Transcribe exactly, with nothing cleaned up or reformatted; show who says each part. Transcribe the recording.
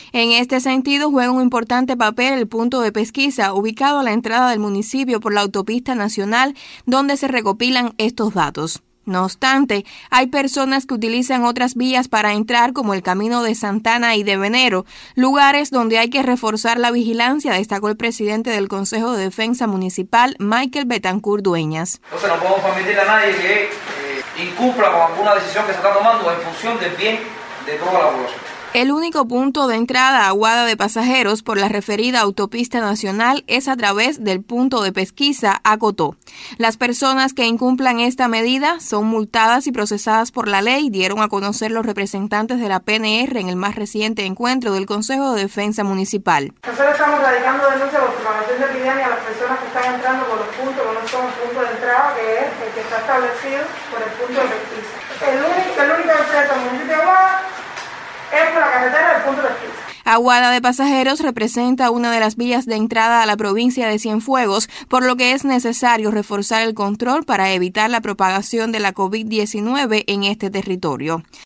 Speaker 1: En este sentido, juega un importante papel el punto de pesquisa ubicado a la entrada del municipio por la autopista nacional, donde se recopilan estos datos. No obstante, hay personas que utilizan otras vías para entrar, como el camino de Santana y de Venero, lugares donde hay que reforzar la vigilancia, destacó el presidente del Consejo de Defensa Municipal, Michael Betancourt Dueñas.
Speaker 2: Entonces no podemos permitirle a nadie que eh, incumpla con alguna decisión que se está tomando en función del bien de toda la población.
Speaker 1: El único punto de entrada a Aguada de pasajeros por la referida autopista nacional es a través del punto de pesquisa, acotó. Las personas que incumplan esta medida son multadas y procesadas por la ley, dieron a conocer los representantes de la P N R en el más reciente encuentro del Consejo de Defensa Municipal.
Speaker 3: Nosotros estamos radicando denuncias por propagación de epidemia a las personas que están entrando por los puntos que no son puntos de entrada, que es el que está establecido por el punto de pesquisa. El único, el único acceso al municipio de Aguada es por la carretera del punto de pesquisa.
Speaker 1: Aguada de Pasajeros representa una de las vías de entrada a la provincia de Cienfuegos, por lo que es necesario reforzar el control para evitar la propagación de la COVID diecinueve en este territorio.